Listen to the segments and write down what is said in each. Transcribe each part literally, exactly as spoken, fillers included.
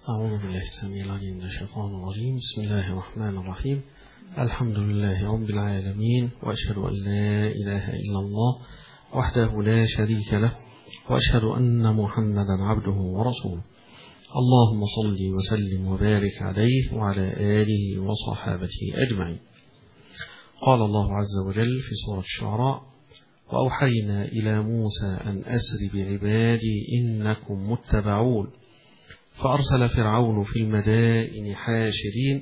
أعوذ بالله السميع العليم من الشيطان الرجيم. بسم الله الرحمن الرحيم. الحمد لله رب العالمين، وأشهد أن لا إله إلا الله وحده لا شريك له، وأشهد أن محمدا عبده ورسوله. اللهم صل وسلم وبارك عليه وعلى آله وصحابته أجمعين. قال الله عز وجل في سورة الشعراء: وأوحينا إلى موسى أن أسر بعبادي إنكم متبعون، فأرسل فرعون في المدائن حاشرين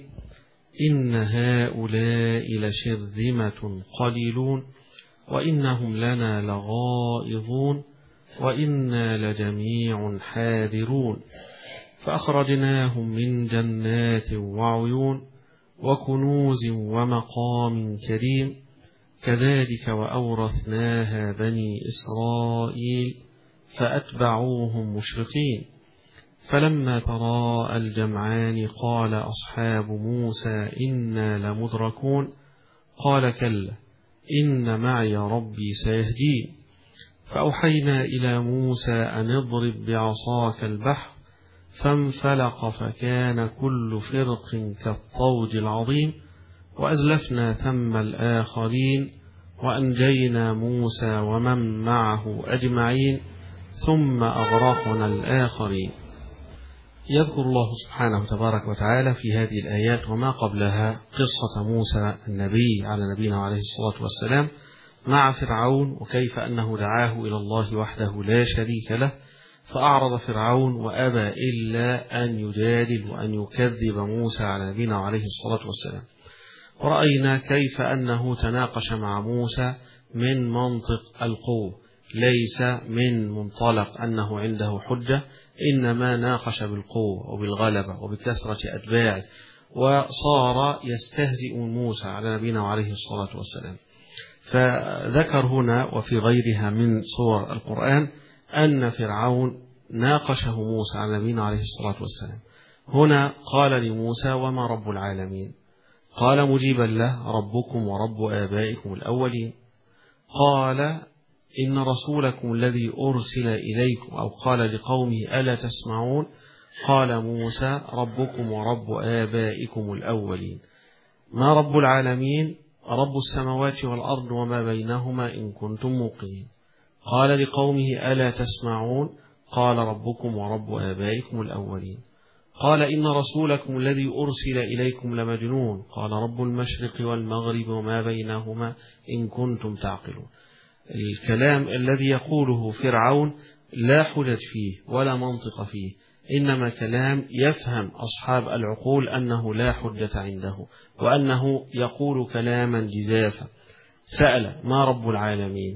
إن هؤلاء لشرذمة قليلون وإنهم لنا لغائظون وإنا لجميع حاذرون، فأخرجناهم من جنات وعيون وكنوز ومقام كريم كذلك وأورثناها بني إسرائيل فأتبعوهم مشرقين. فلما تراءى الجمعان قال أصحاب موسى إنا لمدركون قال كلا إن معي ربي سيهدين. فأوحينا إلى موسى أن اضرب بعصاك البحر فانفلق فكان كل فرق كالطود العظيم وأزلفنا ثم الآخرين وأنجينا موسى ومن معه أجمعين ثم أغرقنا الآخرين. يذكر الله سبحانه تبارك وتعالى في هذه الآيات وما قبلها قصة موسى النبي على نبينا عليه الصلاة والسلام مع فرعون، وكيف أنه دعاه إلى الله وحده لا شريك له، فأعرض فرعون وأبى إلا أن يجادل وأن يكذب موسى على نبينا عليه الصلاة والسلام. ورأينا كيف أنه تناقش مع موسى من منطق القوة، ليس من منطلق أنه عنده حجة، إنما ناقش بالقوة وبالغلبة وبكثرة أتباعه، وصار يستهزئ موسى على نبينا عليه الصلاة والسلام. فذكر هنا وفي غيرها من سور القرآن أن فرعون ناقشه موسى على نبينا عليه الصلاة والسلام. هنا قال لموسى: وما رب العالمين؟ قال مجيبا له: ربكم ورب آبائكم الأولين. قال: إن رسولكم الذي أرسل إليكم، أو قال لقومه: ألا تسمعون؟ قال موسى: ربكم ورب آبائكم الأولين. ما رب العالمين؟ رب السماوات والأرض وما بينهما إن كنتم موقنين. قال لقومه: ألا تسمعون؟ قال: ربكم ورب آبائكم الأولين. قال: إن رسولكم الذي أرسل إليكم لمجنون. قال: رب المشرق والمغرب وما بينهما إن كنتم تعقلون. الكلام الذي يقوله فرعون لا حجج فيه ولا منطق فيه، إنما كلام يفهم أصحاب العقول أنه لا حجة عنده، وأنه يقول كلاما جزافا. سأل: ما رب العالمين؟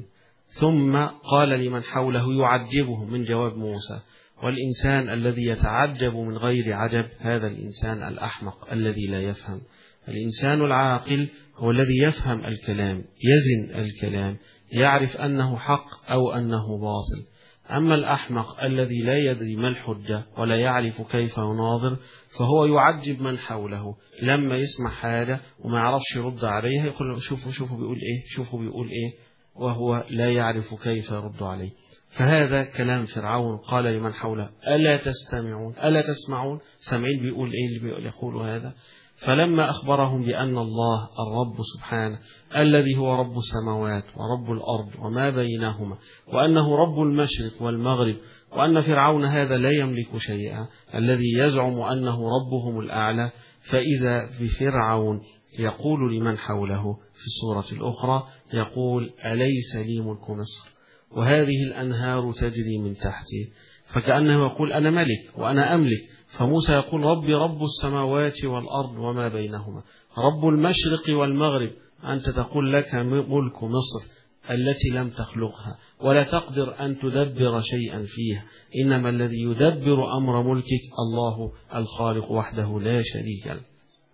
ثم قال لمن حوله يعجبهم من جواب موسى. والإنسان الذي يتعجب من غير عجب هذا الإنسان الأحمق الذي لا يفهم. الإنسان العاقل هو الذي يفهم الكلام، يزن الكلام، يعرف أنه حق أو أنه باطل. أما الأحمق الذي لا يدري ما الحجة ولا يعرف كيف يناظر فهو يعجب من حوله، لما يسمع حاجة وما يعرفش يرد عليها يقول: شوفوا شوفوا بيقول إيه، شوفوا بيقول إيه، وهو لا يعرف كيف يرد عليه. فهذا كلام فرعون. قال لمن حوله: ألا تستمعون؟ ألا تسمعون؟ سمعين بيقول إيه اللي بيقول يقول هذا؟ فلما أخبرهم بأن الله الرب سبحانه الذي هو رب السماوات ورب الأرض وما بينهما، وأنه رب المشرق والمغرب، وأن فرعون هذا لا يملك شيئا الذي يزعم أنه ربهم الأعلى، فإذا بفرعون يقول لمن حوله في السورة الأخرى، يقول: أليس لي ملك مصر وهذه الأنهار تجري من تحتي؟ فكأنه يقول: أنا ملك وأنا أملك. فموسى يقول: ربي رب السماوات والأرض وما بينهما، رب المشرق والمغرب. أنت تقول لك ملك مصر التي لم تخلقها ولا تقدر أن تدبر شيئا فيها، إنما الذي يدبر أمر ملكك الله الخالق وحده لا شريك له.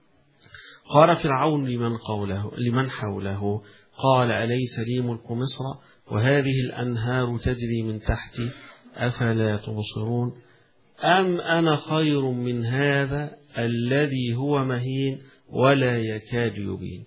قال فرعون لمن قوله لمن حوله: قال: أليس لي ملك مصر وهذه الأنهار تجري من تحتي أفلا تبصرون؟ أم أنا خير من هذا الذي هو مهين ولا يكاد يبين؟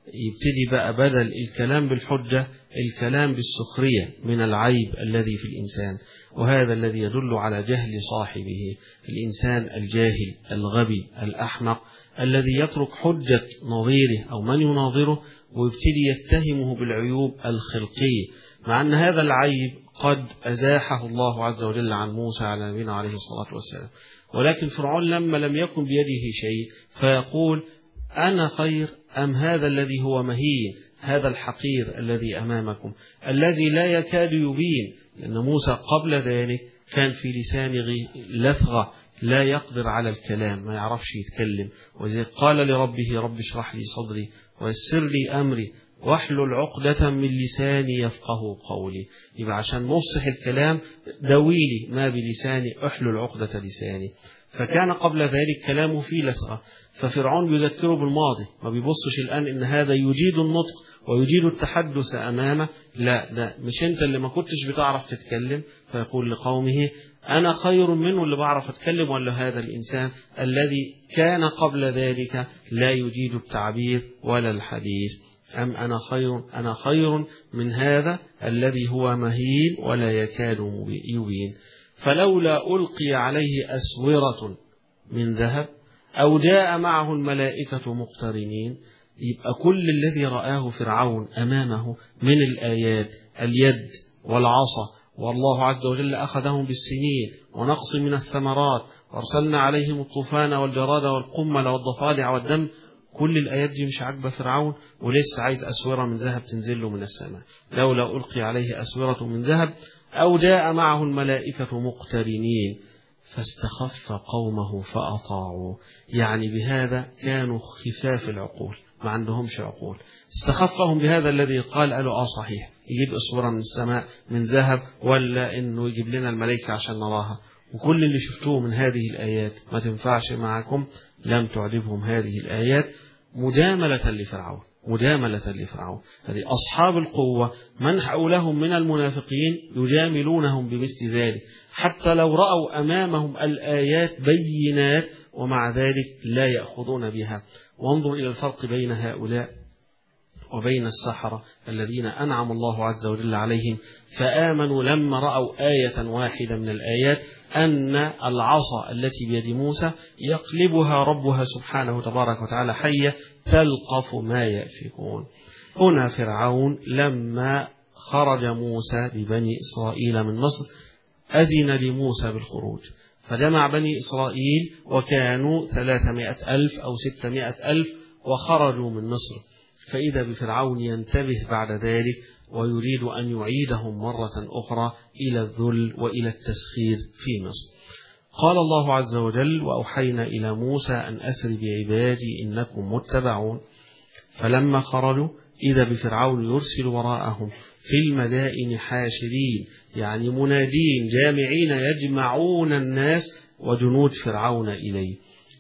يبتدي بقى بدل الكلام بالحجة الكلام بالسخرية من العيب الذي في الإنسان، وهذا الذي يدل على جهل صاحبه، الإنسان الجاهل الغبي الأحمق الذي يترك حجة نظيره أو من يناظره ويبتدي يتهمه بالعيوب الخلقية، مع أن هذا العيب قد أزاحه الله عز وجل عن موسى على نبينا عليه الصلاة والسلام. ولكن فرعون لما لم يكن بيده شيء فيقول أنا خير أم هذا الذي هو مهين، هذا الحقير الذي أمامكم الذي لا يكاد يبين، لأن موسى قبل ذلك كان في لسانه لثغة لا يقدر على الكلام، ما يعرفش يتكلم، وذلك قال لربه رب اشرح لي صدري ويسر لي أمري واحلل عقدة من لساني يفقه قولي. يبقى عشان نفصح الكلام دويلي ما بلساني احلل عقدة لساني. فكان قبل ذلك كلامه فيه لثغة، ففرعون بيذكره بالماضي، ما بيبصش الآن إن هذا يجيد النطق ويجيد التحدث أمامه، لا ده مش أنت اللي ما كنتش بتعرف تتكلم، فيقول لقومه أنا خير منه اللي بعرف أتكلم، ولا هذا الإنسان الذي كان قبل ذلك لا يجيد التعبير ولا الحديث، أم أنا خير أنا خير من هذا الذي هو مهين ولا يكاد يبين. فلولا ألقي عليه أسورة من ذهب أو جاء معه الملائكة مقترنين. يبقى كل الذي رآه فرعون أمامه من الآيات اليد والعصا، والله عز وجل أخذهم بالسنين ونقص من الثمرات وارسلنا عليهم الطوفان والجراد والقمل والضفادع والدم، كل الآيات دي مش عاجبة فرعون ولسه عايز أسورة من ذهب تنزل له من السماء. لولا ألقي عليه أسورة من ذهب أو جاء معه الملائكة مقترنين فاستخف قومه فأطاعوا. يعني بهذا كانوا خفاف العقول، ما عندهمش عقول. استخفهم بهذا الذي قال قالوا آه صحيح يجيب أسورة من السماء من ذهب، ولا إنه يجيب لنا الملائكة عشان نراها، وكل اللي شفتوه من هذه الآيات ما تنفعش معكم. لم تعجبهم هذه الآيات مجاملة لفرعون، مجاملة لفرعون. هذه أصحاب القوة من حولهم من المنافقين يجاملونهم بمثل ذلك، حتى لو رأوا أمامهم الآيات بينات ومع ذلك لا يأخذون بها. وانظر إلى الفرق بين هؤلاء وبين السحرة الذين أنعم الله عز وجل عليهم فآمنوا لما رأوا آية واحدة من الآيات أن العصا التي بيد موسى يقلبها ربها سبحانه تبارك وتعالى حية تلقف ما يأفكون. هنا فرعون لما خرج موسى ببني إسرائيل من مصر أذن لموسى بالخروج، فجمع بني إسرائيل وكانوا ثلاثمائة ألف أو ستمائة ألف وخرجوا من مصر. فإذا بفرعون ينتبه بعد ذلك ويريد أن يعيدهم مرة أخرى إلى الذل وإلى التسخير في مصر. قال الله عز وجل وأوحينا إلى موسى أن أسر بعبادي إنكم متبعون. فلما خرجوا إذا بفرعون يرسل وراءهم في المدائن حاشرين، يعني منادين جامعين يجمعون الناس وجنود فرعون إليه،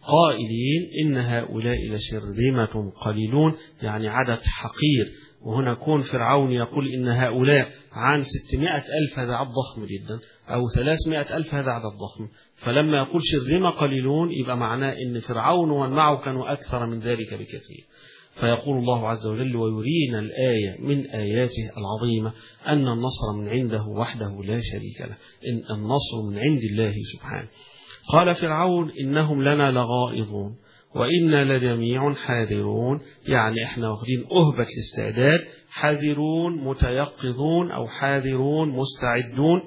قائلين إن هؤلاء لشرذمة قليلون، يعني عدد حقير. وهنا كون فرعون يقول إن هؤلاء عن ستمائة ألف هذا عدد ضخم جدا، أو ثلاثمائة ألف هذا عدد ضخم، فلما يقول شرذمة قليلون يبقى معناه إن فرعون ومن معه كانوا أكثر من ذلك بكثير. فيقول الله عز وجل ويرينا الآية من آياته العظيمة أن النصر من عنده وحده لا شريك له، إن النصر من عند الله سبحانه. قال فرعون إنهم لنا لغائظون وإنا لجميع حاذرون، يعني احنا واخدين أهبة الاستعداد، حاذرون متيقظون أو حاذرون مستعدون.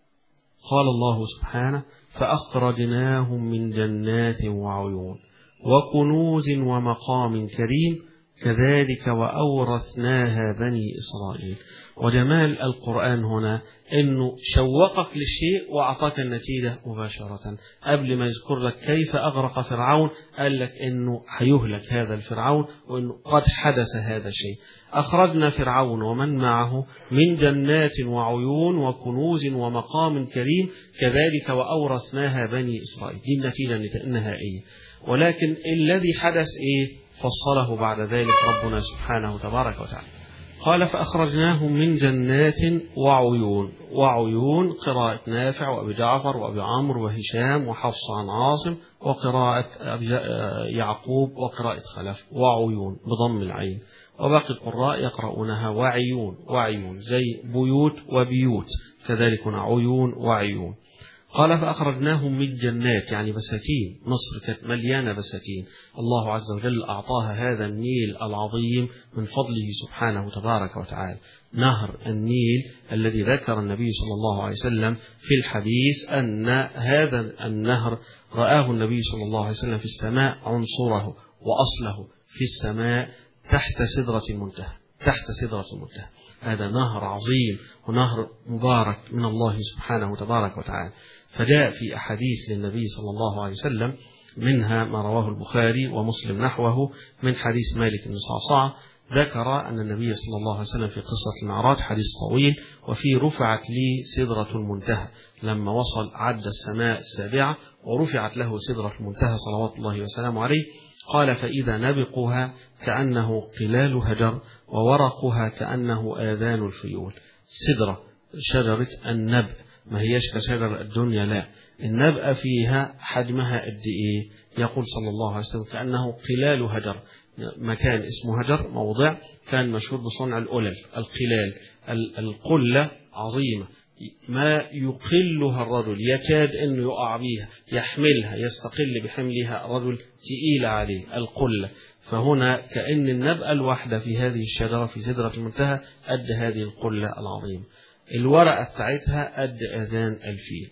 قال الله سبحانه فأخرجناهم من جنات وعيون وكنوز ومقام كريم كذلك وأورثناها بني إسرائيل. وجمال القرآن هنا أنه شوقك للشيء وأعطاك النتيجة مباشرة. قبل ما يذكر لك كيف أغرق فرعون قال لك أنه هيهلك هذا الفرعون وأنه قد حدث هذا الشيء. أخرجنا فرعون ومن معه من جنات وعيون وكنوز ومقام كريم كذلك وأورثناها بني إسرائيل. دي النتيجة النهائية. ولكن الذي حدث إيه؟ فصله بعد ذلك ربنا سبحانه تبارك وتعالى. قال فأخرجناهم من جنات وعيون. وعيون قراءة نافع وأبي جعفر وأبي عمرو وهشام وحفص عن عاصم، وقراءة يعقوب وقراءة خلف وعيون بضم العين، وباقي القراء يقرؤونها وعيون. وعيون زي بيوت وبيوت، كذلك عيون وعيون. قال فأخرجناهم من جنات يعني بساتين. مصر كانت مليانة بساتين، الله عز وجل أعطاها هذا النيل العظيم من فضله سبحانه تبارك وتعالى. نهر النيل الذي ذكر النبي صلى الله عليه وسلم في الحديث أن هذا النهر رآه النبي صلى الله عليه وسلم في السماء عنصره وأصله في السماء تحت سدرة المنتهى. تحت سدرة المنتهى. هذا نهر عظيم ونهر مبارك من الله سبحانه تبارك وتعالى. فجاء في أحاديث للنبي صلى الله عليه وسلم، منها ما رواه البخاري ومسلم نحوه من حديث مالك بن صعصعة، ذكر أن النبي صلى الله عليه وسلم في قصة المعراج، حديث طويل، وفي رفعت لي سدرة المنتهى، لما وصل عد السماء السابعة ورفعت له سدرة المنتهى صلوات الله وسلامه عليه، قال فإذا نبقها كأنه قلال هجر وورقها كأنه آذان الفيول. سدرة شجرة النبأ، ما هيش كشجر الدنيا، لا، النبأ فيها حجمها قد إيه؟ يقول صلى الله عليه وسلم كأنه قلال هجر. مكان اسمه هجر، موضع كان مشهور بصنع الألل، القلال. القلة عظيمة ما يقلها الرجل، يكاد أنه يقع بها، يحملها، يستقل بحملها الرجل، تقيل عليه القلة. فهنا كأن النبأة الواحدة في هذه الشجرة في سدرة المنتهى قد هذه القلة العظيمة. الورقة بتاعتها قد أذان الفيل.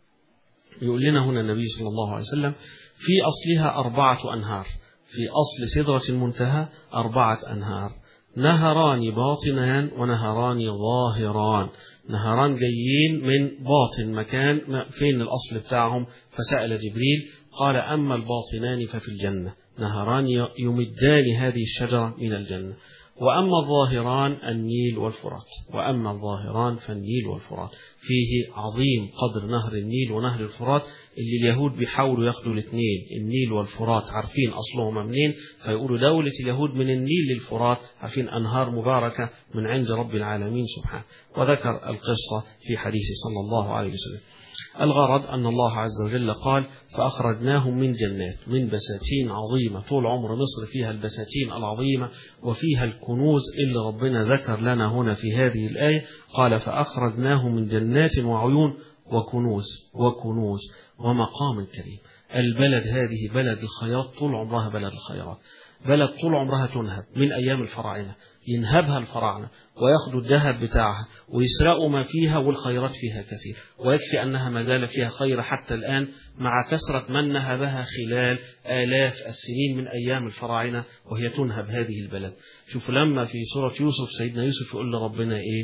يقول لنا هنا النبي صلى الله عليه وسلم في أصلها أربعة أنهار. في أصل سدرة المنتهى أربعة أنهار، نهران باطنان ونهران ظاهران. نهران جايين من باطن مكان، فين الأصل بتاعهم؟ فسأل جبريل قال أما الباطنان ففي الجنة، نهران يمدان هذه الشجرة من الجنة. وأما الظاهران النيل والفرات. وأما الظاهران فالنيل والفرات. فيه عظيم قدر نهر النيل ونهر الفرات، اللي اليهود بيحاولوا ياخدوا الاثنين، النيل والفرات، عارفين أصلهما منين، فيقولوا دولة اليهود من النيل للفرات، عارفين أنهار مباركة من عند رب العالمين سبحانه. وذكر القصة في حديث صلى الله عليه وسلم. الغرض أن الله عز وجل قال فأخرجناهم من جنات، من بساتين عظيمة. طول عمر مصر فيها البساتين العظيمة وفيها الكنوز اللي ربنا ذكر لنا هنا في هذه الآية. قال فأخرجناهم من جنات وعيون وكنوز وكنوز ومقام كريم. البلد هذه بلد الخيرات، طول عمرها بلد الخيرات، بلد طول عمرها تنهب من أيام الفراعنة، ينهبها الفراعنة ويأخذوا الذهب بتاعها ويسرقوا ما فيها، والخيرات فيها كثير، ويكفي أنها ما زال فيها خير حتى الآن مع كثرة من نهبها خلال آلاف السنين من أيام الفراعنة وهي تنهب هذه البلد. شوفوا لما في سورة يوسف سيدنا يوسف يقول لربنا إيه؟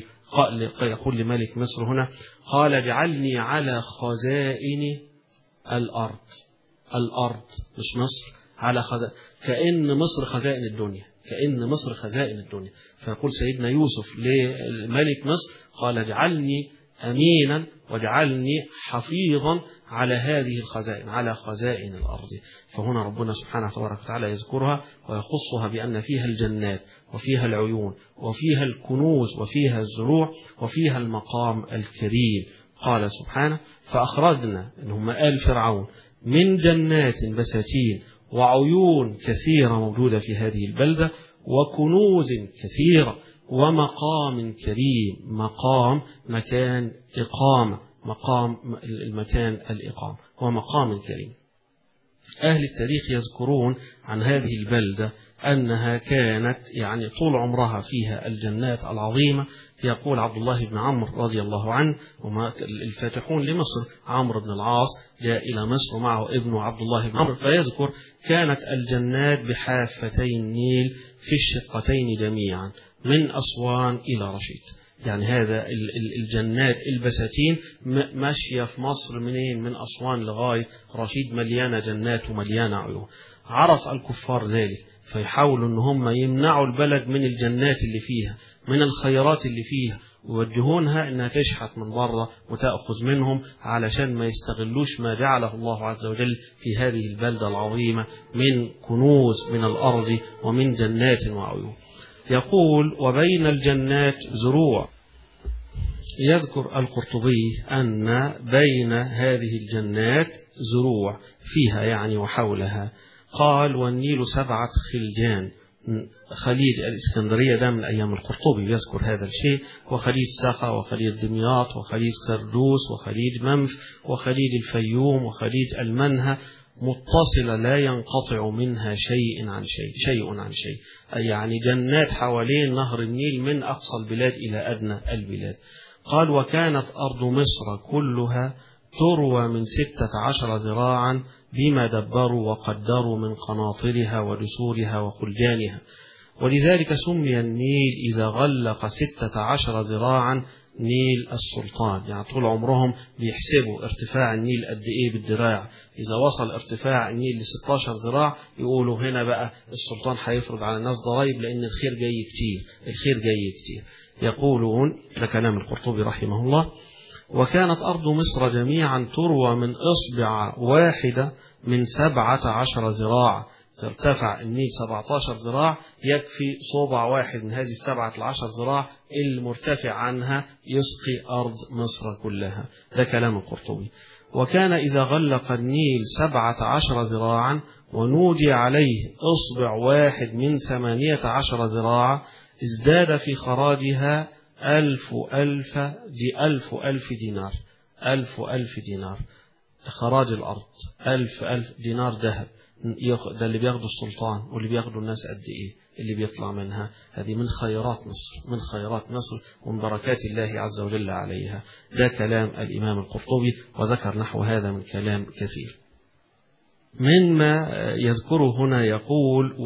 يقول لملك مصر هنا قال اجعلني على خزائن الأرض. الأرض مش مصر، على خزائن، كأن مصر خزائن الدنيا، كأن مصر خزائن الدنيا. فيقول سيدنا يوسف لملك مصر قال اجعلني أمينا واجعلني حفيظا على هذه الخزائن، على خزائن الأرض. فهنا ربنا سبحانه وتعالى يذكرها ويخصها بأن فيها الجنات وفيها العيون وفيها الكنوز وفيها الزروع وفيها المقام الكريم. قال سبحانه فأخرجنا، إنهم آل فرعون، من جنات بساتين وعيون كثيرة موجودة في هذه البلدة وكنوز كثيرة ومقام كريم. مقام مكان إقامة، مقام المكان الإقامة ومقام كريم. أهل التاريخ يذكرون عن هذه البلدة أنها كانت يعني طول عمرها فيها الجنات العظيمة. يقول عبد الله بن عمرو رضي الله عنه، وما الفاتحون لمصر، عمرو بن العاص جاء إلى مصر ومعه ابنه عبد الله بن عمرو، فيذكر كانت الجنات بحافتي النيل في الشقتين جميعا من أسوان إلى رشيد. يعني هذا الجنات البساتين ماشية في مصر منين؟ من أسوان لغاية رشيد، مليانة جنات ومليانة عيون. عرف الكفار ذلك فيحاولوا ان هم يمنعوا البلد من الجنات اللي فيها، من الخيرات اللي فيها، ويوجهونها انها تشحت من بره وتأخذ منهم علشان ما يستغلوش ما جعله الله عز وجل في هذه البلدة العظيمة من كنوز من الأرض ومن جنات وعيون. يقول وبين الجنات زروع. يذكر القرطبي أن بين هذه الجنات زروع فيها يعني وحولها. قال والنيل سبعة خلجان. خليج الإسكندرية ده من أيام القرطبي يذكر هذا الشيء، وخليج سخا وخليج دمياط وخليج سردوس وخليج منف وخليج الفيوم وخليج المنهى متصلة لا ينقطع منها شيء عن شيء شيء عن شيء، أي يعني جنات حوالين نهر النيل من أقصى البلاد إلى أدنى البلاد. قال وكانت أرض مصر كلها تروى من ستة عشر ذراعا بما دبروا وقدروا من قناطرها ودسورها وخلجانها، ولذلك سمي النيل إذا غلق ستة عشر ذراعا نيل السلطان. يعني طول عمرهم بيحسبوا ارتفاع النيل قد ايه بالدراع، اذا وصل ارتفاع النيل ل ستة عشر ذراع يقولوا هنا بقى السلطان هيفرض على الناس ضرائب لان الخير جاي كتير، الخير جاي كتير. يقولون ده كلام القرطبي رحمه الله وكانت أرض مصر جميعا تروى من إصبع واحدة من سبعة عشر ذراع. ترتفع النيل سبعة عشر ذراع، يكفي صوبع واحد من هذه السبعة العشر ذراع المرتفع عنها يسقي أرض مصر كلها. ده كلام القرطبي. وكان إذا غلق النيل سبعة عشر ذراعا ونودي عليه إصبع واحد من ثمانية عشر ذراع ازداد في خراجها ألف ألف دي ألف ألف دينار. ألف ألف دينار خراج الأرض، ألف ألف دينار ذهب. ده اللي بياخده السلطان، واللي بياخده الناس قد إيه اللي بيطلع منها. هذه من خيرات مصر، من خيرات مصر ومن بركات الله عز وجل عليها. ده كلام الإمام القرطبي، وذكر نحو هذا من كلام كثير. مما يذكره هنا يقول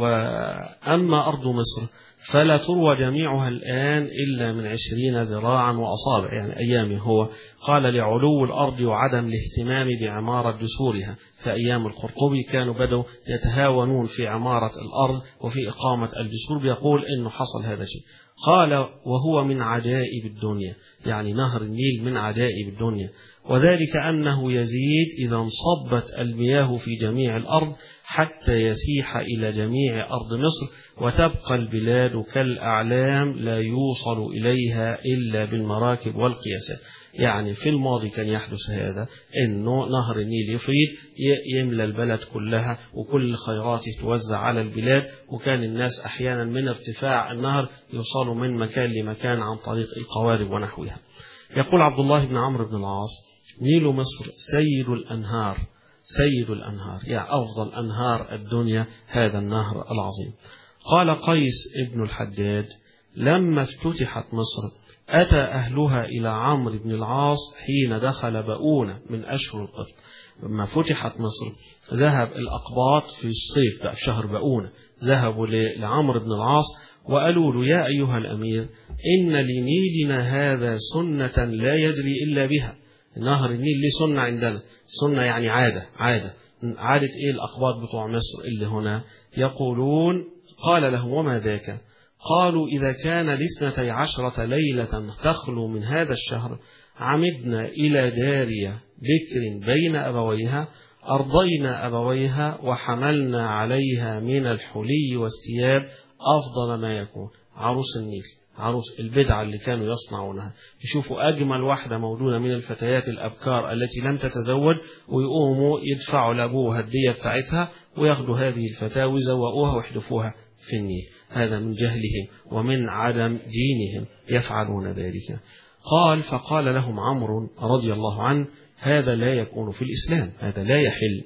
وأما أرض مصر فلا تروى جميعها الآن إلا من عشرين ذراعا وأصابع، يعني أيامه هو. قال لعلو الأرض وعدم الاهتمام بعمارة جسورها. في أيام القرطبي كانوا بدوا يتهاونون في عمارة الأرض وفي إقامة الجسور، بيقول إنه حصل هذا الشيء. قال وهو من عجائب الدنيا، يعني نهر النيل من عجائب الدنيا، وذلك أنه يزيد إذا انصبت المياه في جميع الأرض حتى يسيح إلى جميع أرض مصر، وتبقى البلاد كالأعلام لا يوصل إليها إلا بالمراكب والقياسات. يعني في الماضي كان يحدث هذا، إنه نهر النيل يفيض يملى البلد كلها وكل خيراته توزع على البلاد، وكان الناس أحيانا من ارتفاع النهر يوصلوا من مكان لمكان عن طريق القوارب ونحوها. يقول عبد الله بن عمرو بن العاص نيل مصر سيد الأنهار، سيد الأنهار يعني أفضل أنهار الدنيا هذا النهر العظيم. قال قيس ابن الحداد لما افتتحت مصر أتى أهلها إلى عمرو بن العاص حين دخل بؤونة من أشهر القبط. لما فتحت مصر ذهب الأقباط في الصيف بقى في شهر بؤونة، ذهبوا لعمرو بن العاص وقالوا له يا أيها الأمير إن لنيلنا هذا سنة لا يجري إلا بها. نهر النيل ليه سنة عندنا، سنة يعني عادة، عادة عادة إيه الأقباط بتوع مصر اللي هنا يقولون. قال لهم وما ذاك؟ قالوا إذا كان لاثنتي عشرة ليلة تخلو من هذا الشهر عمدنا إلى جارية بكر بين أبويها أرضينا أبويها وحملنا عليها من الحلي والثياب أفضل ما يكون. عروس النيل، عروس البدعة اللي كانوا يصنعونها، يشوفوا أجمل واحدة موجودة من الفتيات الأبكار التي لم تتزوج ويقوموا يدفعوا لأبوها الدية بتاعتها وياخدوا هذه الفتاة ويزوقوها ويحدفوها في النيل. هذا من جهلهم ومن عدم دينهم يفعلون ذلك. قال فقال لهم عمرو رضي الله عنه هذا لا يكون في الإسلام، هذا لا يحل،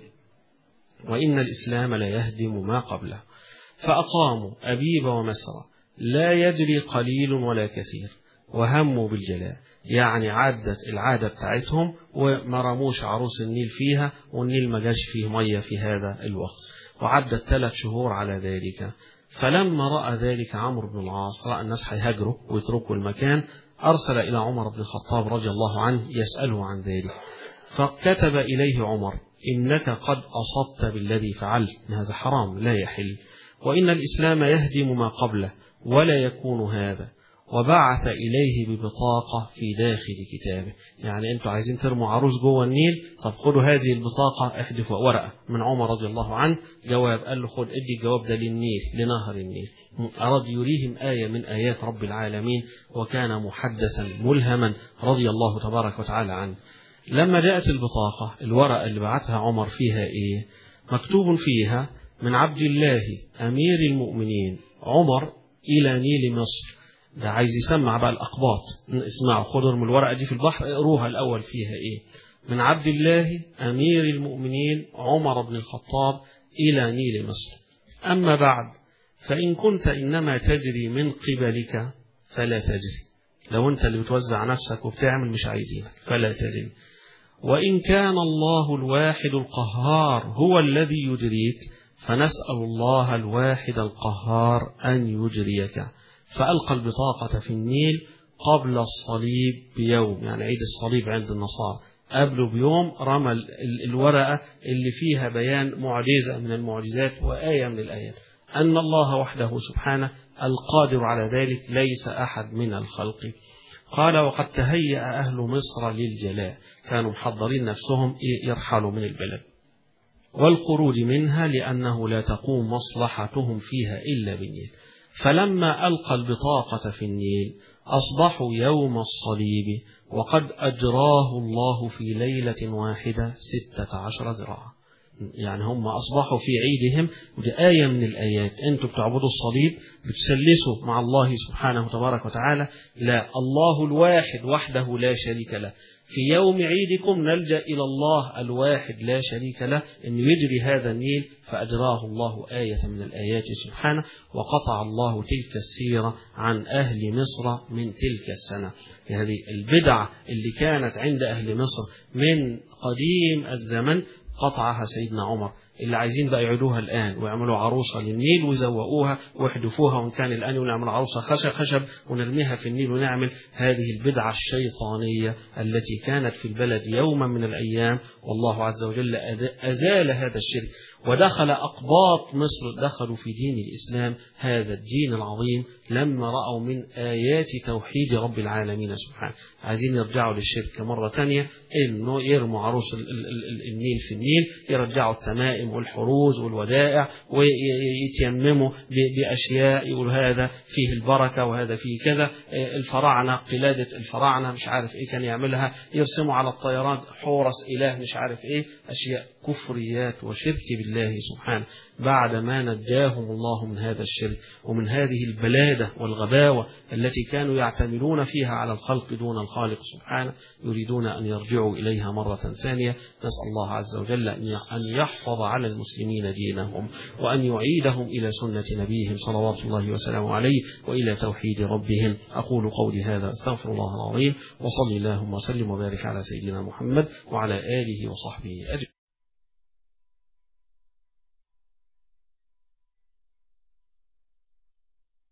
وإن الإسلام لا يهدم ما قبله. فأقاموا أبيب ومسرى لا يجري قليل ولا كثير وهموا بالجلاء، يعني عدت العادة بتاعتهم وما رموش عروس النيل فيها، والنيل ما جاش فيه مية في هذا الوقت، وعدت ثلاث شهور على ذلك. فلما رأى ذلك عمرو بن العاص، رأى الناس هيهاجروا ويتركوا المكان، أرسل إلى عمر بن الخطاب رضي الله عنه يسأله عن ذلك. فكتب إليه عمر إنك قد أصبت بالذي فعلت، هذا حرام لا يحل، وإن الإسلام يهدم ما قبله ولا يكون هذا، وبعث إليه ببطاقة في داخل كتابه. يعني أنتوا عايزين ترموا عروس جوه النيل، طب خدوا هذه البطاقة، احذفوا ورقة من عمر رضي الله عنه جواب، قال له خد ادي الجواب ده للنيل، لنهر النيل. أراد يريهم آية من آيات رب العالمين، وكان محدثا ملهما رضي الله تبارك وتعالى عنه. لما جاءت البطاقة، الورقة اللي بعتها عمر فيها إيه؟ مكتوب فيها من عبد الله أمير المؤمنين عمر إلى نيل مصر. ده عايز يسمع بقى الأقباط، اسمعوا، خدوا من الورقة دي في البحر، اقروها الأول فيها إيه. من عبد الله أمير المؤمنين عمر بن الخطاب إلى نيل مصر. أما بعد، فإن كنت إنما تجري من قبلك فلا تجري. لو أنت اللي بتوزع نفسك وبتعمل مش عايزينك فلا تجري. وإن كان الله الواحد القهار هو الذي يجريك فنسأل الله الواحد القهار أن يجريك. فألقى البطاقة في النيل قبل الصليب بيوم، يعني عيد الصليب عند النصارى، قبله بيوم رمى الورقة اللي فيها بيان معجزة من المعجزات وآية من الآيات، أن الله وحده سبحانه القادر على ذلك، ليس أحد من الخلق. قال وقد تهيأ أهل مصر للجلاء، كانوا محضرين نفسهم يرحلوا من البلد والخروج منها، لأنه لا تقوم مصلحتهم فيها إلا بالنيل. فلما ألقى البطاقة في النيل أصبحوا يوم الصليب وقد أجراه الله في ليلة واحدة ستة عشر ذراعا. يعني هم أصبحوا في عيدهم، ودي آية من الآيات. أنتم بتعبدوا الصليب، بتسلسوا مع الله سبحانه تبارك وتعالى، لا، الله الواحد وحده لا شريك له. في يوم عيدكم نلجأ إلى الله الواحد لا شريك له أن يجري هذا النيل، فأجراه الله آية من الآيات سبحانه، وقطع الله تلك السيرة عن أهل مصر من تلك السنة. هذه البدعة اللي كانت عند أهل مصر من قديم الزمن قطعها سيدنا عمر. اللي عايزين بقى يعيدوها الآن ويعملوا عروسة للنيل ويزوقوها ويحدفوها، وإن كان الآن ونعمل عروسة خشب خشب ونرميها في النيل ونعمل هذه البدعة الشيطانية التي كانت في البلد يوما من الأيام. والله عز وجل أزال هذا الشرك، ودخل أقباط مصر دخلوا في دين الإسلام، هذا الدين العظيم، لما رأوا من آيات توحيد رب العالمين سبحانه. عايزين يرجعوا للشرك مرة تانية، إنه يرموا عروس النيل في النيل، يرجعوا التمائم والحروز والودائع، ويتيمموا بأشياء يقول هذا فيه البركة وهذا فيه كذا. الفراعنة، قلادة الفراعنة مش عارف إيه كان يعملها، يرسموا على الطيران حورس إله مش عارف إيه، أشياء كفريات وشرك بالله سبحانه، بعد ما نجاهم الله من هذا الشرك ومن هذه البلادة والغباوة التي كانوا يعتمدون فيها على الخلق دون الخالق سبحانه، يريدون أن يرجعوا إليها مرة ثانية. نسأل الله عز وجل أن يحفظ على المسلمين دينهم، وأن يعيدهم إلى سنة نبيهم صلوات الله وسلامه عليه، وإلى توحيد ربهم. أقول قولي هذا، أستغفر الله العظيم، وصلي اللهم وسلم وبارك على سيدنا محمد وعلى آله وصحبه أجمعين.